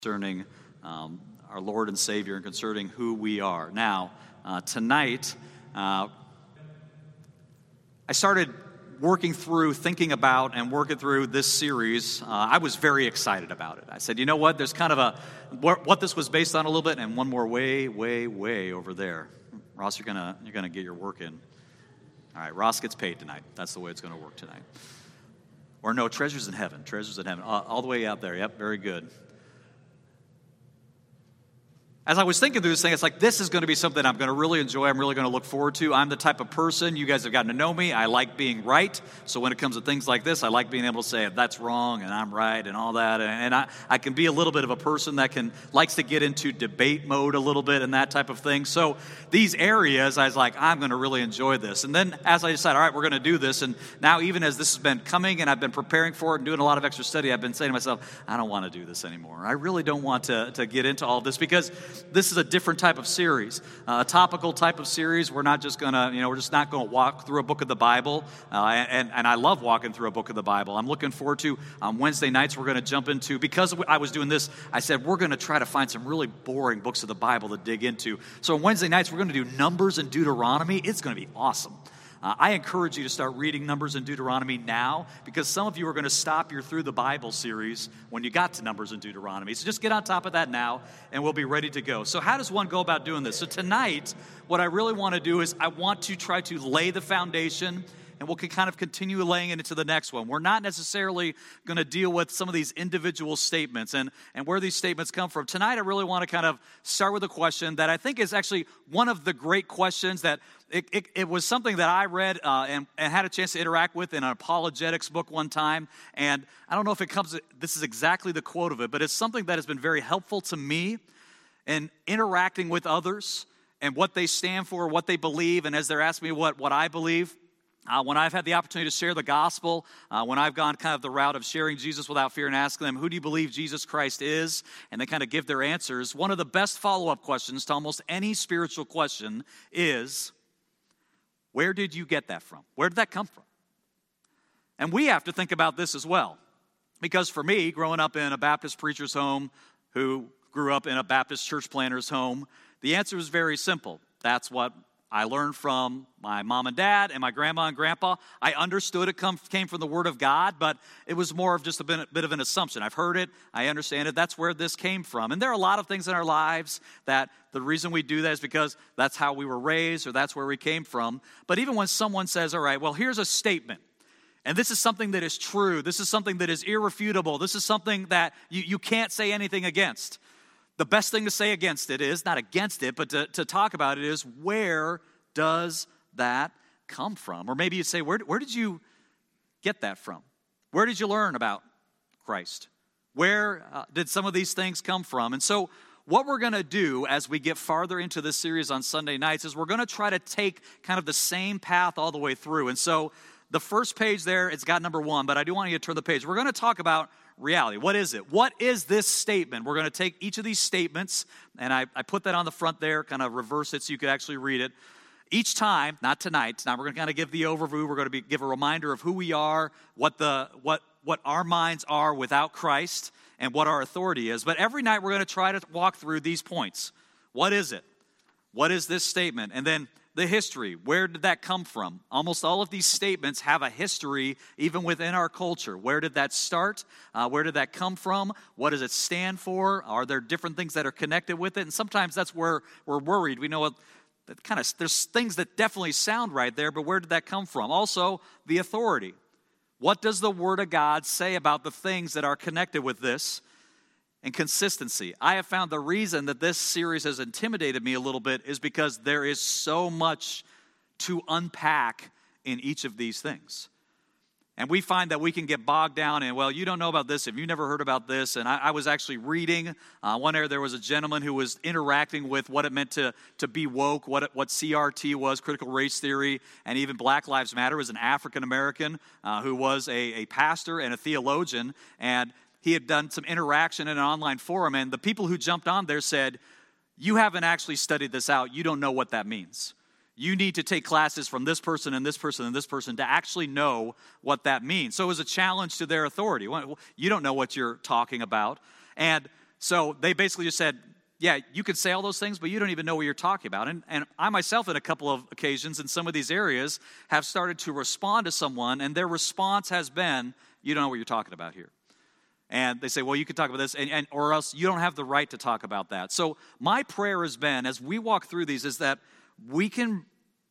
concerning our Lord and Savior and concerning who we are. Now, tonight, I started thinking about and working through this series. I was very excited about it. I said, you know what, there's kind of what this was based on a little bit, and one more way over there. Ross, you're gonna get your work in. All right, Ross gets paid tonight. That's the way it's going to work tonight. Or no, treasures in heaven, all the way out there. Yep, very good. As I was thinking through this thing, it's like, this is going to be something I'm going to really enjoy. I'm really going to look forward to. I'm the type of person, you guys have gotten to know me, I like being right. So when it comes to things like this, I like being able to say, that's wrong and I'm right and all that. And I can be a little bit of a person that likes to get into debate mode a little bit and that type of thing. So these areas, I was like, I'm going to really enjoy this. And then as I decided, all right, we're going to do this. And now even as this has been coming and I've been preparing for it and doing a lot of extra study, I've been saying to myself, I don't want to do this anymore. I really don't want to get into all of this, because this is a different type of series, a topical type of series. We're not just going to, we're just not going to walk through a book of the Bible. And I love walking through a book of the Bible. I'm looking forward to Wednesday nights we're going to jump into, because I was doing this, I said we're going to try to find some really boring books of the Bible to dig into. So on Wednesday nights we're going to do Numbers and Deuteronomy. It's going to be awesome. I encourage you to start reading Numbers and Deuteronomy now, because some of you are going to stop your Through the Bible series when you got to Numbers and Deuteronomy. So just get on top of that now, and we'll be ready to go. So how does one go about doing this? So tonight, what I really want to do is I want to try to lay the foundation, and we'll kind of continue laying it into the next one. We're not necessarily going to deal with some of these individual statements and where these statements come from. Tonight, I really want to kind of start with a question that I think is actually one of the great questions that it was something that I read and had a chance to interact with in an apologetics book one time. And I don't know if this is exactly the quote of it, but it's something that has been very helpful to me in interacting with others and what they stand for, what they believe, and as they're asking me what I believe. When I've had the opportunity to share the gospel, when I've gone kind of the route of sharing Jesus without fear and asking them, who do you believe Jesus Christ is? And they kind of give their answers. One of the best follow-up questions to almost any spiritual question is, where did you get that from? Where did that come from? And we have to think about this as well. Because for me, growing up in a Baptist preacher's home who grew up in a Baptist church planter's home, the answer is very simple. That's what I learned from my mom and dad and my grandma and grandpa. I understood it came from the Word of God, but it was more of just a bit of an assumption. I've heard it. I understand it. That's where this came from. And there are a lot of things in our lives that the reason we do that is because that's how we were raised or that's where we came from. But even when someone says, all right, well, here's a statement, and this is something that is true, this is something that is irrefutable, this is something that you can't say anything against. The best thing to say against it is, not against it, but to talk about it is, where does that come from? Or maybe you say, where did you get that from? Where did you learn about Christ? Where did some of these things come from? And so what we're going to do as we get farther into this series on Sunday nights is we're going to try to take kind of the same path all the way through. And so the first page there, it's got number 1, but I do want you to turn the page. We're going to talk about reality. What is it? What is this statement? We're going to take each of these statements, and I put that on the front there, kind of reverse it so you could actually read it. Each time, not tonight, now we're going to kind of give the overview. We're going to give a reminder of who we are, what our minds are without Christ, and what our authority is. But every night we're going to try to walk through these points. What is it? What is this statement? And then the history. Where did that come from? Almost all of these statements have a history even within our culture. Where did that start? Where did that come from? What does it stand for? Are there different things that are connected with it? And sometimes that's where we're worried. We know there's things that definitely sound right there, but where did that come from? Also, the authority. What does the Word of God say about the things that are connected with this? And consistency. I have found the reason that this series has intimidated me a little bit is because there is so much to unpack in each of these things. And we find that we can get bogged down in, well, you don't know about this if you never heard about this. And I was actually reading one area. There was a gentleman who was interacting with what it meant to be woke, what CRT was, critical race theory, and even Black Lives Matter. Was an African-American who was a pastor and a theologian, and he had done some interaction in an online forum, and the people who jumped on there said, you haven't actually studied this out. You don't know what that means. You need to take classes from this person and this person and this person to actually know what that means. So it was a challenge to their authority. You don't know what you're talking about. And so they basically just said, yeah, you can say all those things, but you don't even know what you're talking about. And I myself, in a couple of occasions in some of these areas, have started to respond to someone, and their response has been, you don't know what you're talking about here. And they say, well, you can talk about this, or else you don't have the right to talk about that. So my prayer has been, as we walk through these, is that we can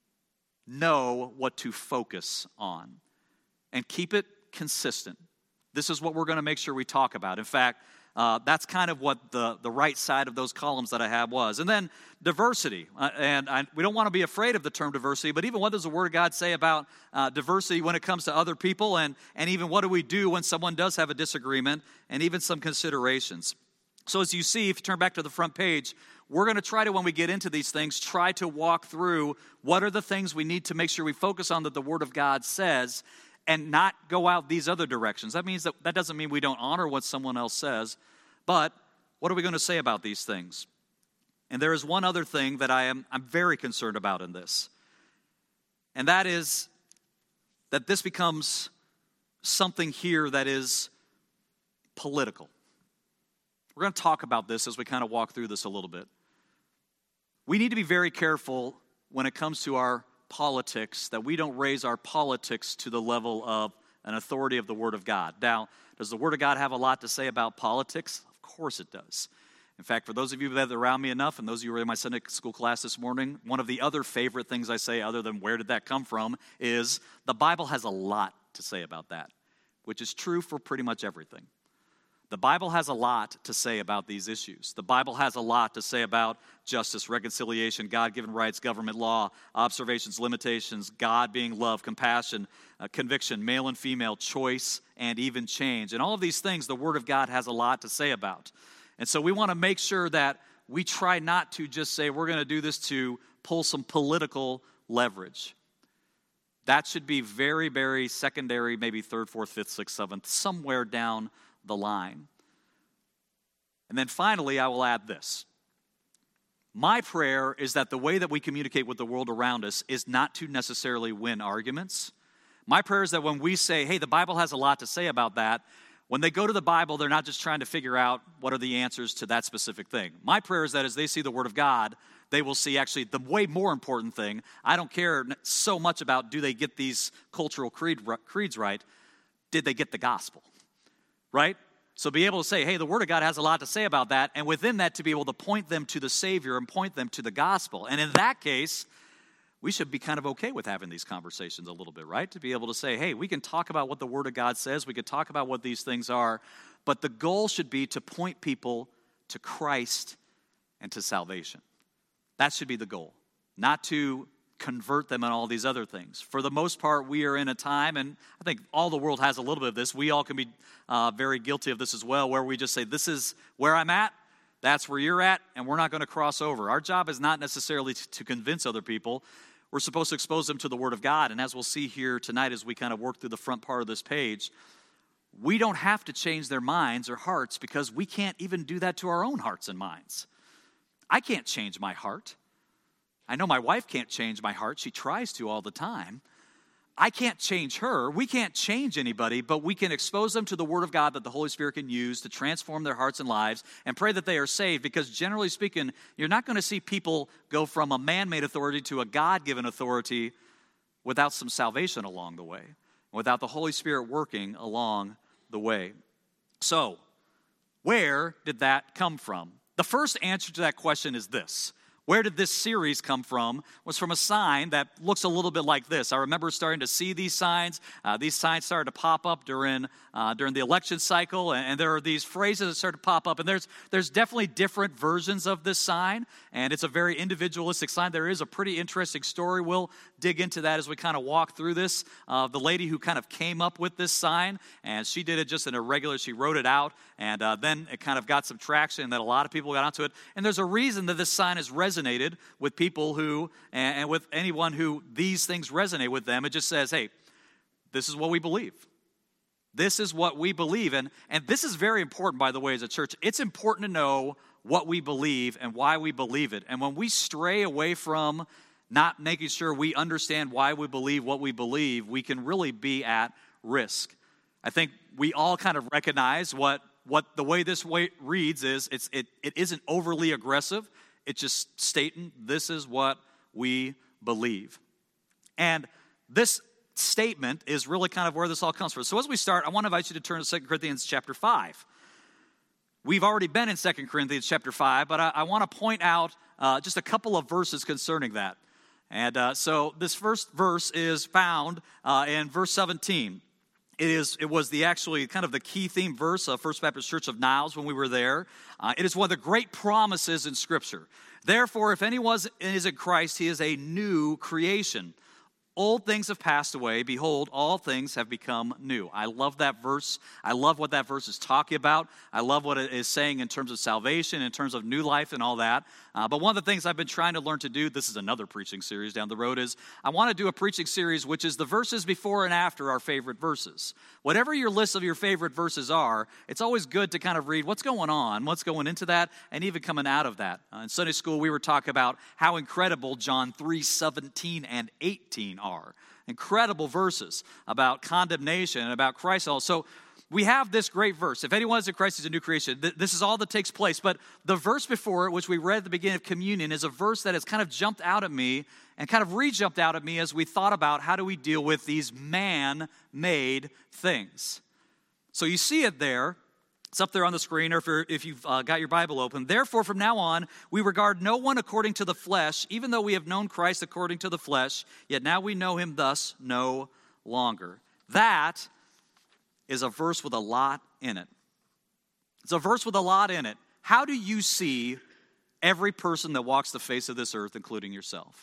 know what to focus on and keep it consistent. This is what we're going to make sure we talk about. In fact, that's kind of what the right side of those columns that I have was. And then diversity. We don't want to be afraid of the term diversity, but even what does the Word of God say about diversity when it comes to other people? And even what do we do when someone does have a disagreement? And even some considerations. So as you see, if you turn back to the front page, we're going to try to, when we get into these things, try to walk through what are the things we need to make sure we focus on that the Word of God says, and not go out these other directions. That means that doesn't mean we don't honor what someone else says, but what are we going to say about these things? And there is one other thing that I'm very concerned about in this, and that is that this becomes something here that is political. We're going to talk about this as we kind of walk through this a little bit. We need to be very careful when it comes to our politics, that we don't raise our politics to the level of an authority of the Word of God. Now, does the Word of God have a lot to say about politics? Of course it does. In fact, for those of you that are around me enough, and those of you who were in my Sunday school class this morning, one of the other favorite things I say, other than where did that come from, is the Bible has a lot to say about that, which is true for pretty much everything. The Bible has a lot to say about these issues. The Bible has a lot to say about justice, reconciliation, God-given rights, government law, observations, limitations, God being love, compassion, conviction, male and female, choice, and even change. And all of these things, the Word of God has a lot to say about. And so we want to make sure that we try not to just say we're going to do this to pull some political leverage. That should be very, very secondary, maybe third, fourth, fifth, sixth, seventh, somewhere down the line. And then finally, I will add this. My prayer is that the way that we communicate with the world around us is not to necessarily win arguments. My prayer is that when we say, hey, the Bible has a lot to say about that, when they go to the Bible, they're not just trying to figure out what are the answers to that specific thing. My prayer is that as they see the Word of God, they will see actually the way more important thing. I don't care so much about do they get these cultural creeds right. Did they get the gospel? Right? So be able to say, hey, the Word of God has a lot to say about that, and within that to be able to point them to the Savior and point them to the gospel. And in that case, we should be kind of okay with having these conversations a little bit, right? To be able to say, hey, we can talk about what the Word of God says, we can talk about what these things are, but the goal should be to point people to Christ and to salvation. That should be the goal, not to convert them and all these other things. For the most part, we are in a time, and I think all the world has a little bit of this. We all can be very guilty of this as well, where we just say, this is where I'm at, that's where you're at, and we're not going to cross over. Our job is not necessarily to convince other people. We're supposed to expose them to the Word of God, and as we'll see here tonight as we kind of work through the front part of this page, we don't have to change their minds or hearts because we can't even do that to our own hearts and minds. I can't change my heart. I know my wife can't change my heart. She tries to all the time. I can't change her. We can't change anybody, but we can expose them to the Word of God that the Holy Spirit can use to transform their hearts and lives and pray that they are saved, because generally speaking, you're not going to see people go from a man-made authority to a God-given authority without some salvation along the way, without the Holy Spirit working along the way. So, where did that come from? The first answer to that question is this. Where did this series come from? Was from a sign that looks a little bit like this. I remember starting to see these signs. These signs started to pop up during the election cycle, and there are these phrases that started to pop up. And there's definitely different versions of this sign, and it's a very individualistic sign. There is a pretty interesting story. We'll dig into that as we kind of walk through this. The lady who kind of came up with this sign, and she did it just in a regular, she wrote it out, and then it kind of got some traction, and then a lot of people got onto it. And there's a reason that this sign is resonated with people who, and with anyone who these things resonate with them. It just says, hey, this is what we believe. This is what we believe. And this is very important, by the way, as a church. It's important to know what we believe and why we believe it. And when we stray away from not making sure we understand why we believe what we believe, we can really be at risk. I think we all kind of recognize what what the way this way reads is it isn't overly aggressive. It's just stating this is what we believe. And this statement is really kind of where this all comes from. So as we start, I want to invite you to turn to 2 Corinthians chapter 5. We've already been in 2 Corinthians chapter 5, but I want to point out just a couple of verses concerning that. And so this first verse is found in verse 17. It was actually kind of the key theme verse of First Baptist Church of Niles when we were there. It is one of the great promises in Scripture. Therefore, if anyone is in Christ, he is a new creation. Old things have passed away. Behold, all things have become new. I love that verse. I love what that verse is talking about. I love what it is saying in terms of salvation, in terms of new life and all that. But one of the things I've been trying to learn to do, this is another preaching series down the road, is I want to do a preaching series which is the verses before and after our favorite verses. Whatever your list of your favorite verses are, it's always good to kind of read what's going on, what's going into that, and even coming out of that. In Sunday school, we were talking about how incredible John 3:17 and 18 are. Incredible verses about condemnation and about Christ. So we have this great verse. If anyone is in Christ, is a new creation. This is all that takes place. But the verse before it, which we read at the beginning of communion, is a verse that has kind of jumped out at me and kind of re-jumped out at me as we thought about how do we deal with these man-made things. So you see it there. It's up there on the screen, or if you've got your Bible open. Therefore, from now on, we regard no one according to the flesh, even though we have known Christ according to the flesh, yet now we know him thus no longer. That is a verse with a lot in it. It's a verse with a lot in it. How do you see every person that walks the face of this earth, including yourself?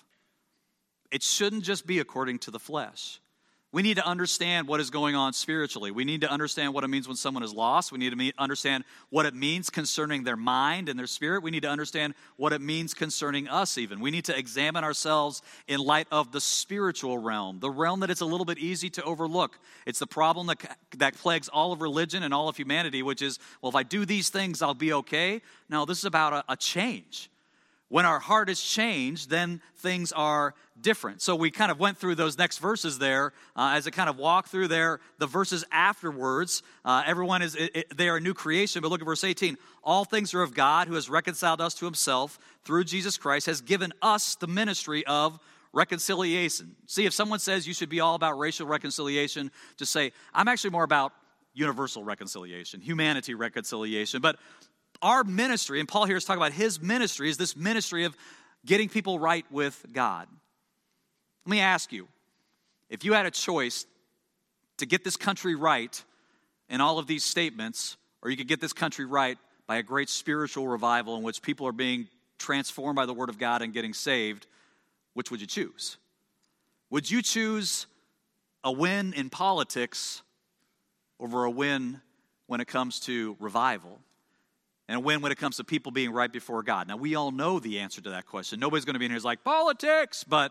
It shouldn't just be according to the flesh. We need to understand what is going on spiritually. We need to understand what it means when someone is lost. We need to understand what it means concerning their mind and their spirit. We need to understand what it means concerning us even. We need to examine ourselves in light of the spiritual realm, the realm that it's a little bit easy to overlook. It's the problem that plagues all of religion and all of humanity, which is, well, if I do these things, I'll be okay. No, this is about a change. When our heart is changed, then things are different. So we kind of went through those next verses there as I kind of walked through there. The verses afterwards, everyone they are a new creation. But look at verse 18. All things are of God, who has reconciled us to himself through Jesus Christ, has given us the ministry of reconciliation. See, if someone says you should be all about racial reconciliation, just say, I'm actually more about universal reconciliation, humanity reconciliation. But our ministry, and Paul here is talking about his ministry, is this ministry of getting people right with God. Let me ask you, if you had a choice to get this country right in all of these statements, or you could get this country right by a great spiritual revival in which people are being transformed by the Word of God and getting saved, which would you choose? Would you choose a win in politics over a win when it comes to revival? And a win when it comes to people being right before God. Now, we all know the answer to that question. Nobody's going to be in here who's like, politics, but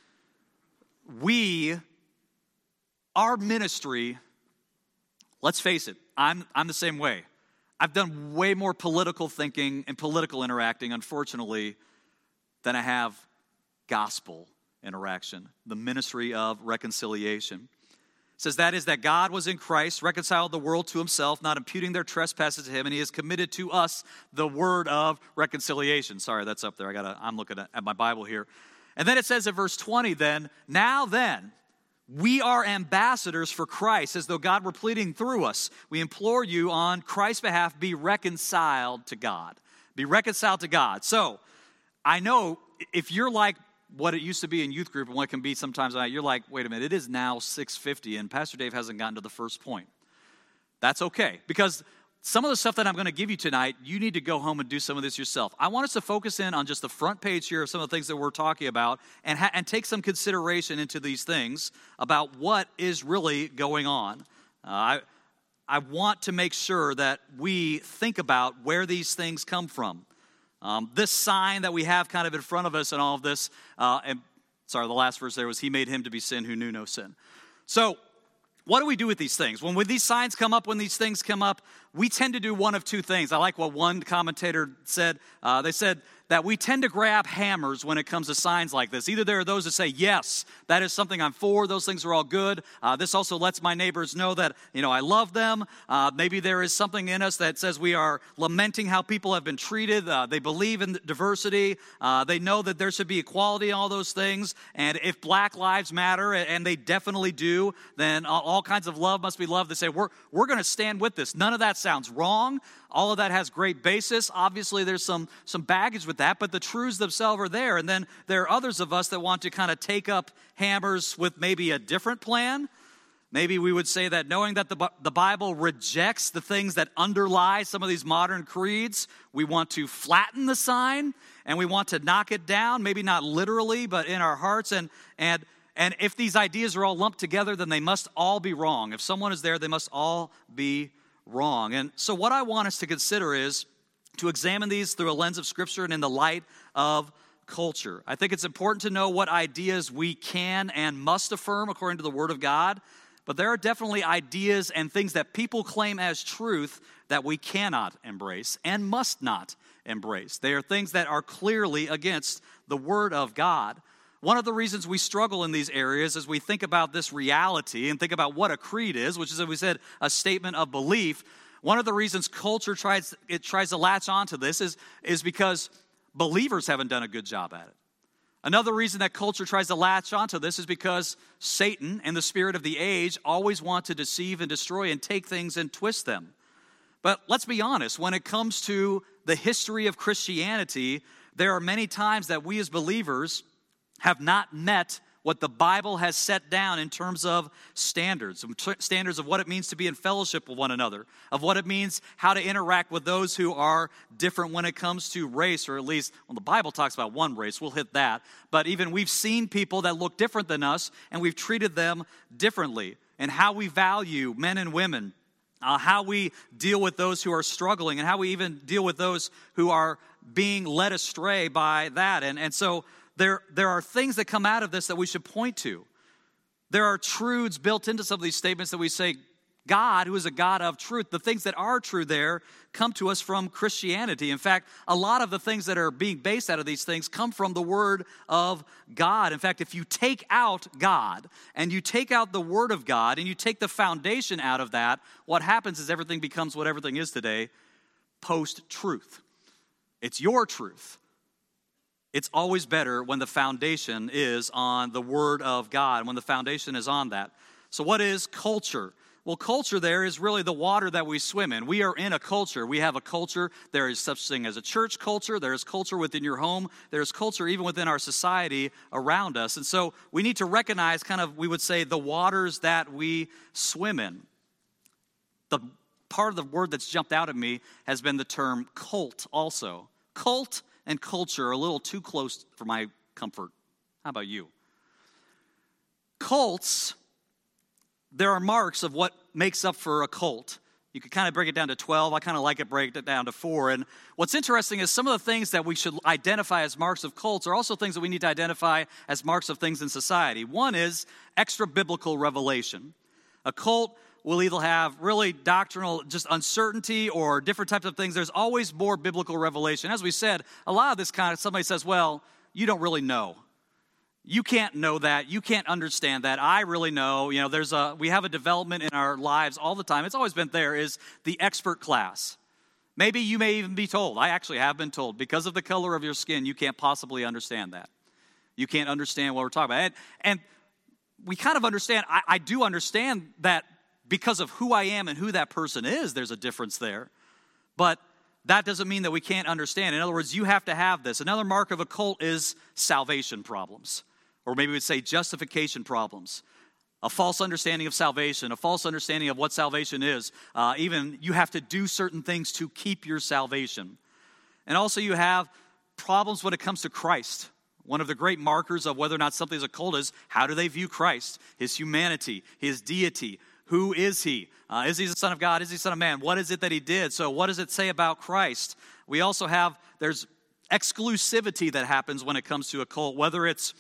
our ministry, let's face it, I'm the same way. I've done way more political thinking and political interacting, unfortunately, than I have gospel interaction, the ministry of reconciliation. It says that is that God was in Christ, reconciled the world to himself, not imputing their trespasses to him, and he has committed to us the word of reconciliation. Sorry, that's up there. I'm looking at my Bible here. And then it says in verse 20 now then, we are ambassadors for Christ, as though God were pleading through us. We implore you on Christ's behalf, be reconciled to God. Be reconciled to God. So, I know if you're like what it used to be in youth group and what it can be sometimes, you're like, wait a minute, it is now 6:50 and Pastor Dave hasn't gotten to the first point. That's okay, because some of the stuff that I'm going to give you tonight, you need to go home and do some of this yourself. I want us to focus in on just the front page here of some of the things that we're talking about and take some consideration into these things about what is really going on. I want to make sure that we think about where these things come from. This sign that we have kind of in front of us and all of this, the last verse there was, he made him to be sin who knew no sin. So, what do we do with these things? When these signs come up, when these things come up, we tend to do one of two things. I like what one commentator said. They said that we tend to grab hammers when it comes to signs like this. Either there are those that say, yes, that is something I'm for. Those things are all good. This also lets my neighbors know that, I love them. Maybe there is something in us that says we are lamenting how people have been treated. They believe in diversity. They know that there should be equality in all those things. And if Black lives matter, and they definitely do, then all kinds of love must be love. They say, we're going to stand with this. None of that sounds wrong. All of that has great basis. Obviously, there's some baggage with that, but the truths themselves are there. And then there are others of us that want to kind of take up hammers with maybe a different plan. Maybe we would say that knowing that the Bible rejects the things that underlie some of these modern creeds, we want to flatten the sign and we want to knock it down, maybe not literally, but in our hearts. And if these ideas are all lumped together, then they must all be wrong. If someone is there, they must all be wrong. And so what I want us to consider is to examine these through a lens of Scripture and in the light of culture. I think it's important to know what ideas we can and must affirm according to the Word of God, but there are definitely ideas and things that people claim as truth that we cannot embrace and must not embrace. They are things that are clearly against the Word of God. One of the reasons we struggle in these areas as we think about this reality and think about what a creed is, which is, as we said, a statement of belief. One of the reasons culture tries to latch onto this is because believers haven't done a good job at it. Another reason that culture tries to latch onto this is because Satan and the spirit of the age always want to deceive and destroy and take things and twist them. But let's be honest, when it comes to the history of Christianity, there are many times that we as believers have not met what the Bible has set down in terms of standards of what it means to be in fellowship with one another, of what it means how to interact with those who are different when it comes to race, or at least when the Bible talks about one race, we'll hit that. But even we've seen people that look different than us, and we've treated them differently, and how we value men and women, how we deal with those who are struggling, and how we even deal with those who are being led astray by that. And so there are things that come out of this that we should point to. There are truths built into some of these statements that we say, God, who is a God of truth, the things that are true there come to us from Christianity. In fact, a lot of the things that are being based out of these things come from the Word of God. In fact, if you take out God and you take out the Word of God and you take the foundation out of that, what happens is everything becomes what everything is today, post-truth. It's your truth. It's always better when the foundation is on the Word of God, when the foundation is on that. So what is culture? Well, culture there is really the water that we swim in. We are in a culture. We have a culture. There is such thing as a church culture. There is culture within your home. There is culture even within our society around us. And so we need to recognize we would say, the waters that we swim in. The part of the word that's jumped out at me has been the term cult also. Cult and culture are a little too close for my comfort. How about you? Cults, there are marks of what makes up for a cult. You could kind of break it down to 12. I kind of like it break it down to 4. And what's interesting is some of the things that we should identify as marks of cults are also things that we need to identify as marks of things in society. One is extra-biblical revelation. A cult will either have really doctrinal just uncertainty or different types of things. There's always more biblical revelation. As we said, a lot of this kind of, somebody says, well, you don't really know. You can't know that. You can't understand that. I really know. We have a development in our lives all the time. It's always been there, is the expert class. Maybe you may even be told, I actually have been told, because of the color of your skin, you can't possibly understand that. You can't understand what we're talking about. And we kind of understand, I do understand that because of who I am and who that person is, there's a difference there. But that doesn't mean that we can't understand. In other words, you have to have this. Another mark of a cult is salvation problems. Or maybe we'd say justification problems. A false understanding of salvation, a false understanding of what salvation is. Even you have to do certain things to keep your salvation. And also you have problems when it comes to Christ. One of the great markers of whether or not something is a cult is, how do they view Christ? His humanity, his deity. Who is he? Is he the Son of God? Is he the Son of Man? What is it that he did? So what does it say about Christ? We also have, there's exclusivity that happens when it comes to a cult, whether it's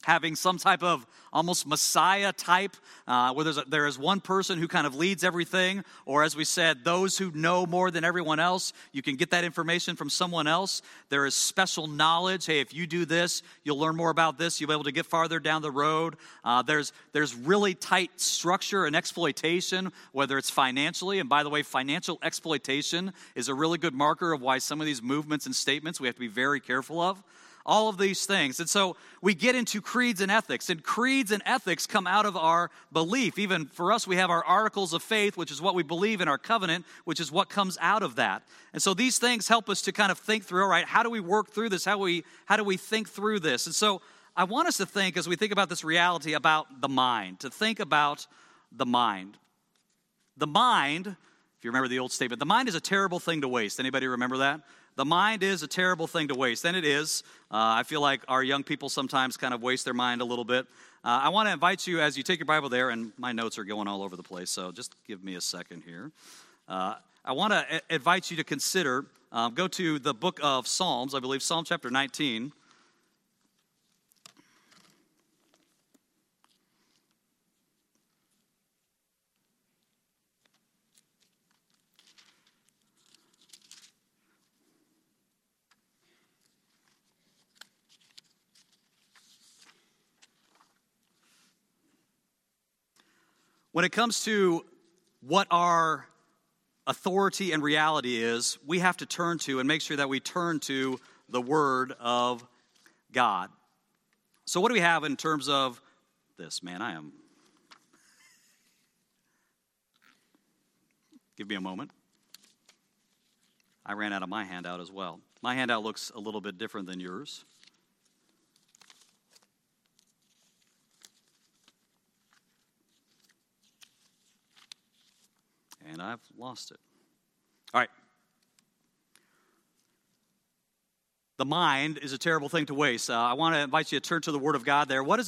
having some type of almost Messiah type, where there is one person who kind of leads everything, or as we said, those who know more than everyone else, you can get that information from someone else. There is special knowledge. Hey, if you do this, you'll learn more about this. You'll be able to get farther down the road. There's really tight structure and exploitation, whether it's financially. And by the way, financial exploitation is a really good marker of why some of these movements and statements we have to be very careful of. All of these things. And so we get into creeds and ethics. And creeds and ethics come out of our belief. Even for us, we have our articles of faith, which is what we believe in, our covenant, which is what comes out of that. And so these things help us to kind of think through, all right, how do we work through this? How do we think through this? And so I want us to think, as we think about this reality, about the mind, to think about the mind. The mind, if you remember the old statement, the mind is a terrible thing to waste. Anybody remember that? The mind is a terrible thing to waste, and it is. I feel like our young people sometimes kind of waste their mind a little bit. I want to invite you, as you take your Bible there, and my notes are going all over the place, so just give me a second here. I want to invite you to consider, go to the book of Psalms, I believe Psalm chapter 19. When it comes to what our authority and reality is, we have to turn to and make sure that we turn to the Word of God. So what do we have in terms of this? Give me a moment. I ran out of my handout as well. My handout looks a little bit different than yours. And I've lost it. All right. The mind is a terrible thing to waste. I want to invite you to turn to the Word of God there. What does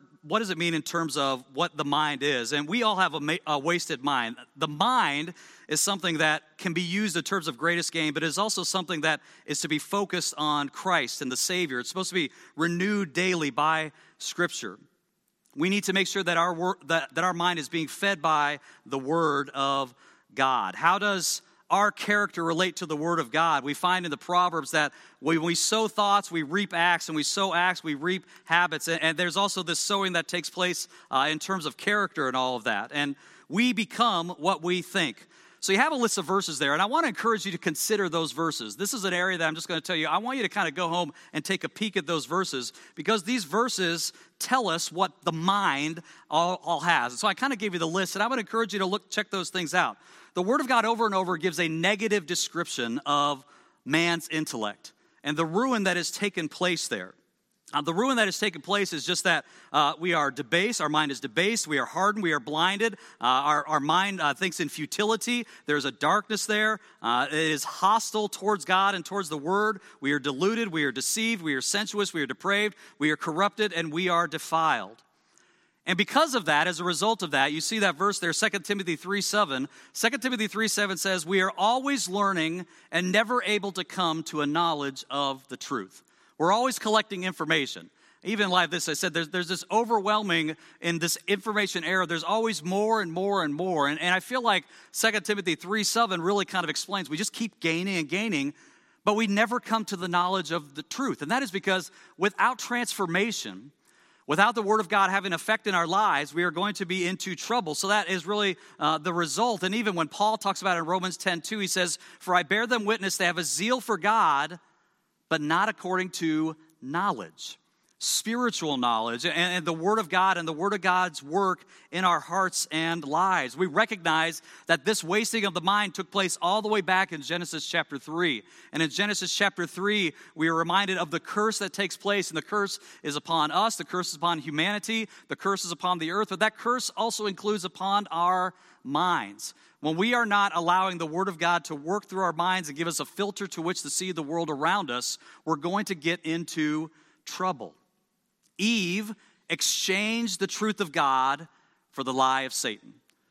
it mean in terms of what the mind is? And we all have a wasted mind. The mind is something that can be used in terms of greatest gain, but is also something that is to be focused on Christ and the Savior. It's supposed to be renewed daily by Scripture. We need to make sure that our mind is being fed by the Word of God. How does our character relate to the Word of God? We find in the Proverbs that when we sow thoughts, we reap acts, and we sow acts, we reap habits. And there's also this sowing that takes place in terms of character and all of that. And we become what we think. So you have a list of verses there, and I want to encourage you to consider those verses. This is an area that I'm just going to tell you, I want you to kind of go home and take a peek at those verses, because these verses tell us what the mind all has. And so I kind of gave you the list, and I would encourage you to check those things out. The Word of God over and over gives a negative description of man's intellect and the ruin that has taken place there. The ruin that has taken place is just that we are debased, our mind is debased, we are hardened, we are blinded, our mind thinks in futility, there's a darkness there, it is hostile towards God and towards the Word, we are deluded, we are deceived, we are sensuous, we are depraved, we are corrupted, and we are defiled. And because of that, as a result of that, you see that verse there, 2 Timothy 3:7. 2 Timothy 3:7 says, we are always learning and never able to come to a knowledge of the truth. We're always collecting information. Even like this, I said, there's this overwhelming, in this information era, there's always more and more and more. And I feel like 2 Timothy 3:7 really kind of explains, we just keep gaining and gaining, but we never come to the knowledge of the truth. And that is because without transformation, without the Word of God having effect in our lives, we are going to be into trouble. So that is really the result. And even when Paul talks about it in Romans 10:2, he says, for I bear them witness, they have a zeal for God, but not according to knowledge, spiritual knowledge, and the Word of God and the Word of God's work in our hearts and lives. We recognize that this wasting of the mind took place all the way back in Genesis chapter 3. And in Genesis chapter 3, we are reminded of the curse that takes place, and the curse is upon us, the curse is upon humanity, the curse is upon the earth, but that curse also includes upon our minds. When we are not allowing the Word of God to work through our minds and give us a filter to which to see the world around us, we're going to get into trouble. Eve exchanged the truth of God for the lie of Satan.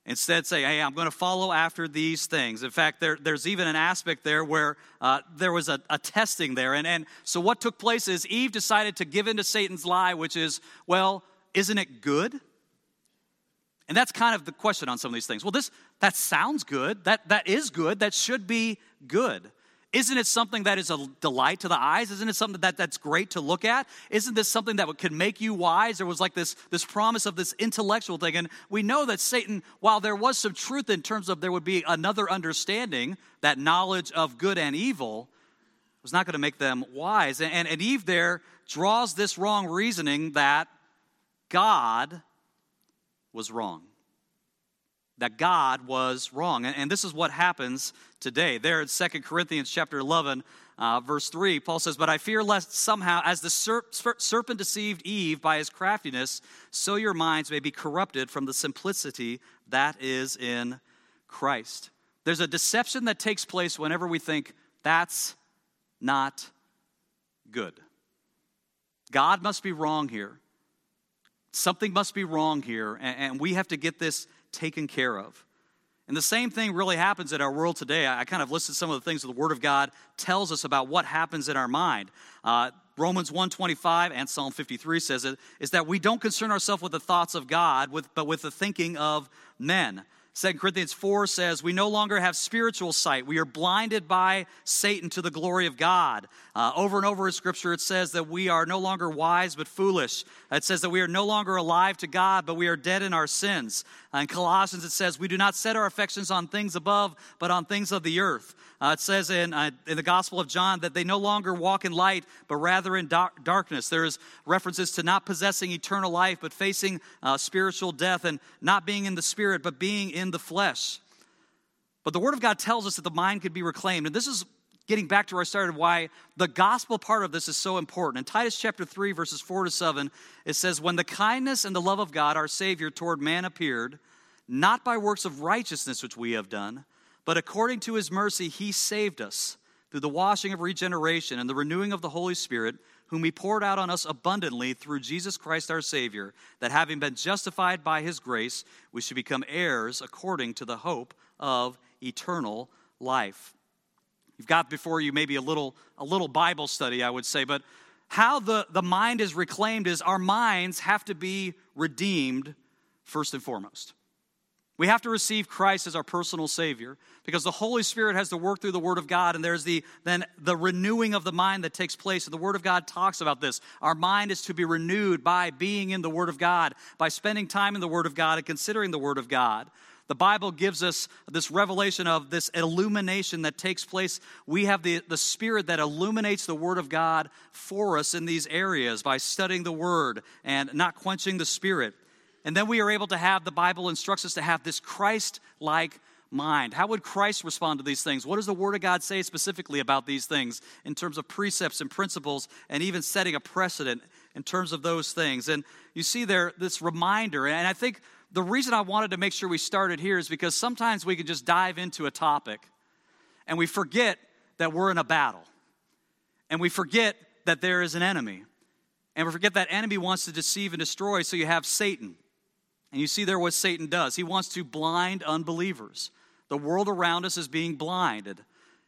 Instead say, hey, I'm going to follow after these things. In fact, there's even an aspect there where there was a testing there. And so what took place is Eve decided to give in to Satan's lie, which is, well, isn't it good? And that's kind of the question on some of these things. Well, that sounds good. That is good. That should be good. Isn't it something that is a delight to the eyes? Isn't it something that's great to look at? Isn't this something that could make you wise? There was like this promise of this intellectual thing. And we know that Satan, while there was some truth in terms of there would be another understanding, that knowledge of good and evil, was not going to make them wise. And Eve there draws this wrong reasoning that God was wrong. That God was wrong. And this is what happens today. There in 2 Corinthians chapter 11, verse 3, Paul says, but I fear lest somehow, as the serpent deceived Eve by his craftiness, so your minds may be corrupted from the simplicity that is in Christ. There's a deception that takes place whenever we think that's not good. God must be wrong here. Something must be wrong here, and we have to get this taken care of. And the same thing really happens in our world today. I kind of listed some of the things that the Word of God tells us about what happens in our mind. Romans 1:25 and Psalm 53 says it, is that we don't concern ourselves with the thoughts of God, but with the thinking of men. 2 Corinthians 4 says, we no longer have spiritual sight. We are blinded by Satan to the glory of God. Over and over in Scripture, it says that we are no longer wise but foolish. It says that we are no longer alive to God, but we are dead in our sins. In Colossians, it says, we do not set our affections on things above, but on things of the earth. It says in the Gospel of John that they no longer walk in light, but rather in darkness. There's references to not possessing eternal life, but facing spiritual death, and not being in the spirit, but being in the flesh. But the Word of God tells us that the mind could be reclaimed. And this is getting back to where I started, why the gospel part of this is so important. In Titus chapter 3, verses 4-7, it says, when the kindness and the love of God, our Savior, toward man appeared, not by works of righteousness which we have done, but according to his mercy, he saved us through the washing of regeneration and the renewing of the Holy Spirit, whom he poured out on us abundantly through Jesus Christ our Savior, that having been justified by his grace, we should become heirs according to the hope of eternal life. You've got before you maybe a little Bible study, I would say, but how the mind is reclaimed is our minds have to be redeemed first and foremost. We have to receive Christ as our personal Savior because the Holy Spirit has to work through the Word of God, and there's then the renewing of the mind that takes place. And the Word of God talks about this. Our mind is to be renewed by being in the Word of God, by spending time in the Word of God and considering the Word of God. The Bible gives us this revelation of this illumination that takes place. We have the Spirit that illuminates the Word of God for us in these areas by studying the Word and not quenching the Spirit. And then we are able to have, the Bible instructs us to have this Christ-like mind. How would Christ respond to these things? What does the Word of God say specifically about these things in terms of precepts and principles and even setting a precedent in terms of those things? And you see there this reminder, and I think the reason I wanted to make sure we started here is because sometimes we can just dive into a topic and we forget that we're in a battle. And we forget that there is an enemy. And we forget that enemy wants to deceive and destroy, so you have Satan. And you see there what Satan does. He wants to blind unbelievers. The world around us is being blinded.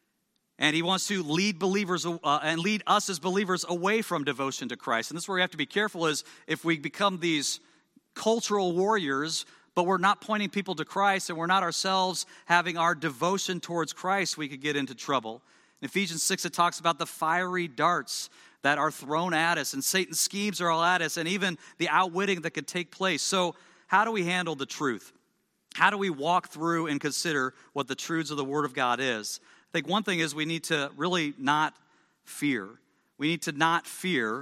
And he wants to lead believers and lead us as believers away from devotion to Christ. And this is where we have to be careful, is if we become these cultural warriors, but we're not pointing people to Christ and we're not ourselves having our devotion towards Christ, we could get into trouble. In Ephesians 6, it talks about the fiery darts that are thrown at us, and Satan's schemes are all at us, and even the outwitting that could take place. So how do we handle the truth? How do we walk through and consider what the truths of the Word of God is? I think one thing is we need to really not fear. We need to not fear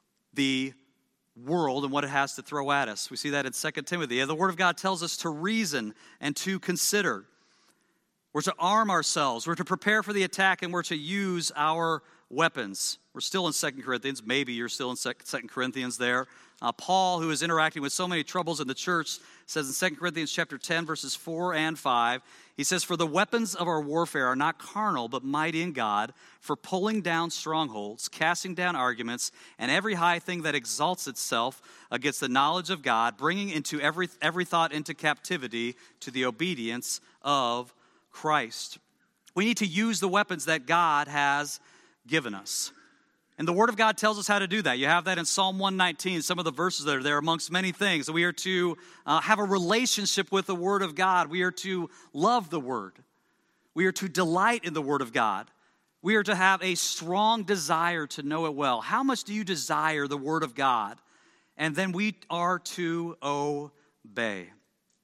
the world and what it has to throw at us. We see that in 2 Timothy. And the Word of God tells us to reason and to consider. We're to arm ourselves. We're to prepare for the attack, and we're to use our weapons. we're still in 2 Corinthians. Maybe you're still in 2 Corinthians there. Paul, who is interacting with so many troubles in the church, says in 2 Corinthians chapter 10, verses 4 and 5, he says, "For the weapons of our warfare are not carnal, but mighty in God, for pulling down strongholds, casting down arguments, and every high thing that exalts itself against the knowledge of God, bringing into every thought into captivity to the obedience of Christ." We need to use the weapons that God has given us. And the Word of God tells us how to do that. You have that in Psalm 119, some of the verses that are there amongst many things. We are to have a relationship with the Word of God. We are to love the Word. We are to delight in the Word of God. We are to have a strong desire to know it well. How much do you desire the Word of God? And then we are to obey.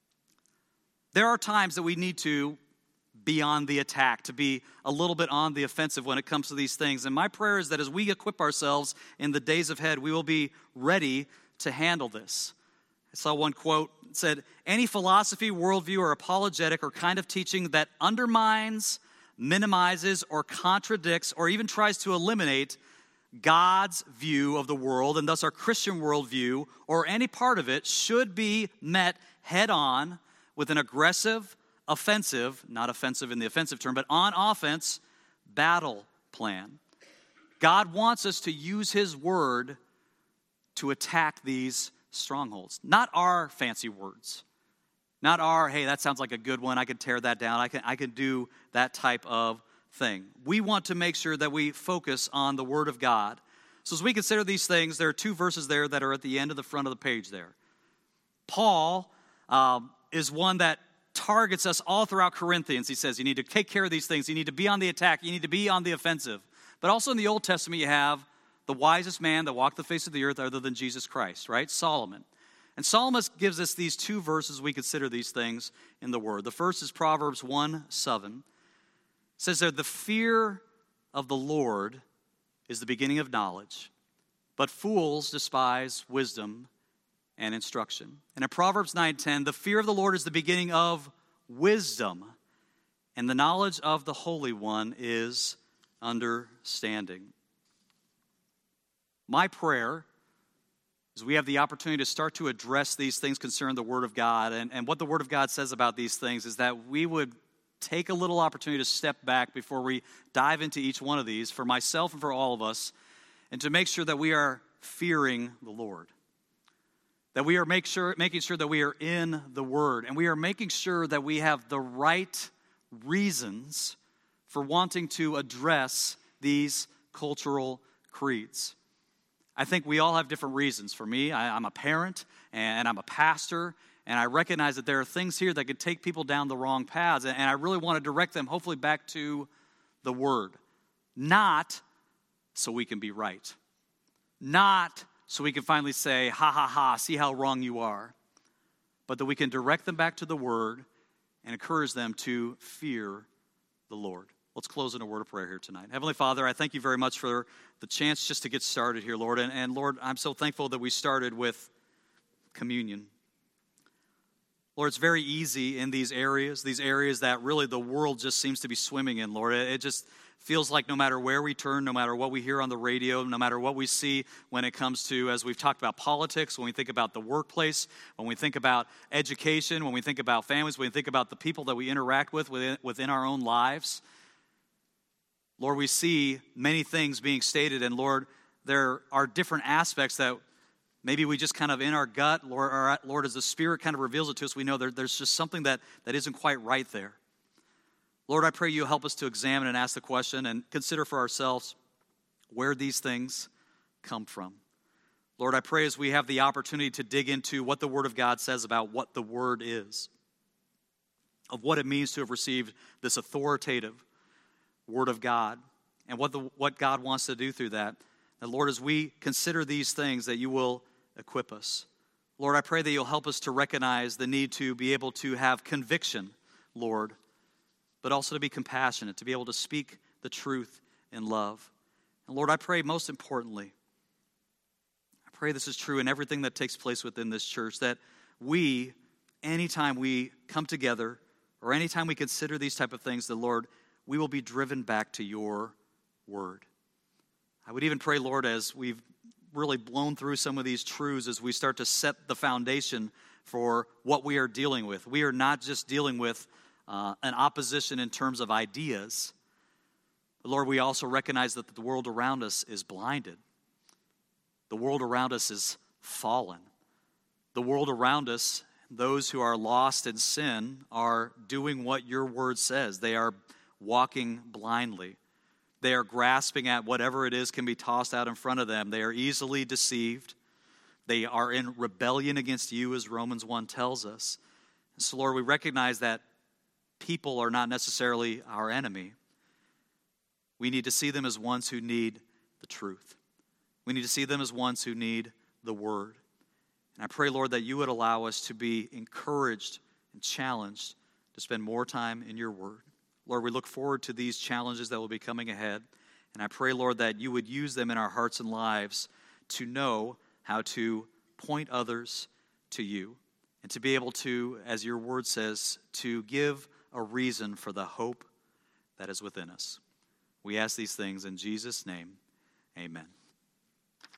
There are times that we need to be on the attack, to be a little bit on the offensive when it comes to these things. And my prayer is that as we equip ourselves in the days ahead, we will be ready to handle this. I saw one quote that said, "Any philosophy, worldview, or apologetic or kind of teaching that undermines, minimizes, or contradicts, or even tries to eliminate God's view of the world, and thus our Christian worldview, or any part of it, should be met head on with an aggressive, offensive, not offensive in the offensive term, but on offense, battle plan." God wants us to use His Word to attack these strongholds. Not our fancy words. Not our, hey, that sounds like a good one, I could tear that down, I can do that type of thing. We want to make sure that we focus on the Word of God. So as we consider these things, there are two verses there that are at the end of the front of the page there. Paul is one that targets us all throughout Corinthians. He says you need to take care of these things. You need to be on the attack. You need to be on the offensive. But also in the Old Testament, you have the wisest man that walked the face of the earth other than Jesus Christ, right? Solomon. And Solomon gives us these two verses we consider these things in the Word. The first is Proverbs 1:7. It says there, "The fear of the Lord is the beginning of knowledge, but fools despise wisdom and instruction." And in Proverbs 9:10, "The fear of the Lord is the beginning of wisdom, and the knowledge of the Holy One is understanding." My prayer is we have the opportunity to start to address these things concerning the Word of God. And what the Word of God says about these things is that we would take a little opportunity to step back before we dive into each one of these, for myself and for all of us, and to make sure that we are fearing the Lord. That we are making sure that we are in the Word, and we are making sure that we have the right reasons for wanting to address these cultural creeds. I think we all have different reasons. For me, I'm a parent, and I'm a pastor, and I recognize that there are things here that could take people down the wrong paths, and I really want to direct them, hopefully, back to the Word. Not so we can be right. Not so we can finally say, ha, ha, ha, see how wrong you are. But that we can direct them back to the Word and encourage them to fear the Lord. Let's close in a word of prayer here tonight. Heavenly Father, I thank you very much for the chance just to get started here, Lord. And Lord, I'm so thankful that we started with communion. Lord, it's very easy in these areas that really the world just seems to be swimming in, Lord. It just feels like no matter where we turn, no matter what we hear on the radio, no matter what we see when it comes to, as we've talked about politics, when we think about the workplace, when we think about education, when we think about families, when we think about the people that we interact with within our own lives, Lord, we see many things being stated, and Lord, there are different aspects that maybe we just kind of in our gut, Lord, as the Spirit kind of reveals it to us, we know there's just something that isn't quite right there. Lord, I pray you help us to examine and ask the question and consider for ourselves where these things come from. Lord, I pray as we have the opportunity to dig into what the Word of God says about what the Word is, of what it means to have received this authoritative Word of God, and what God wants to do through that. And Lord, as we consider these things, that you will equip us. Lord, I pray that you'll help us to recognize the need to be able to have conviction, Lord, but also to be compassionate, to be able to speak the truth in love. And Lord, I pray most importantly, I pray this is true in everything that takes place within this church, that we, anytime we come together, or anytime we consider these type of things, the Lord, we will be driven back to your Word. I would even pray, Lord, as we've really blown through some of these truths, as we start to set the foundation for what we are dealing with. We are not just dealing with an opposition in terms of ideas. But Lord, we also recognize that the world around us is blinded. The world around us is fallen. The world around us, those who are lost in sin, are doing what your word says. They are walking blindly. They are grasping at whatever it is can be tossed out in front of them. They are easily deceived. They are in rebellion against you, as Romans 1 tells us. And so, Lord, we recognize that people are not necessarily our enemy. We need to see them as ones who need the truth. We need to see them as ones who need the word. And I pray, Lord, that you would allow us to be encouraged and challenged to spend more time in your word. Lord, we look forward to these challenges that will be coming ahead. And I pray, Lord, that you would use them in our hearts and lives to know how to point others to you and to be able to, as your word says, to give a reason for the hope that is within us. We ask these things in Jesus' name. Amen.